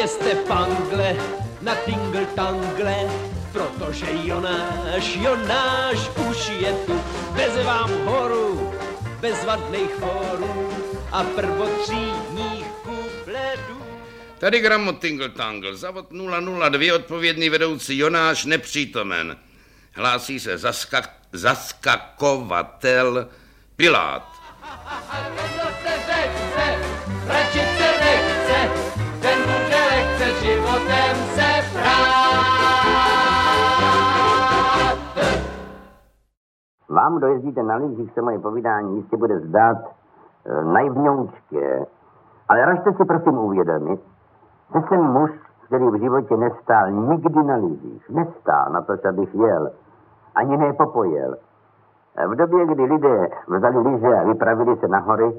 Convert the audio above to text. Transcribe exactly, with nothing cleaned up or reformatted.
jeste pangle na tingle tangle, protože Jonáš, Jonáš už je tu. Veze vám horu, bezvadných fórů a prvotřídních kupledů. Tady Gramot Tingle Tangle, zavod nula nula dva, odpovědný vedoucí Jonáš nepřítomen. Hlásí se zaskak, zaskakovatel Pilát. Kdo se řekce, radši se nechce, ten bude lehce životem se prát. Vám, kdo jezdíte na lyžích, se moje povídání jistě bude zdát e, naivňoučké, ale ražte si prosím uvědomit, že jsem muž, který v životě nestál nikdy na lyžích. Nestál na to, abych jel, ani nepopojel. V době, kdy lidé vzali lyže a vypravili se na hory,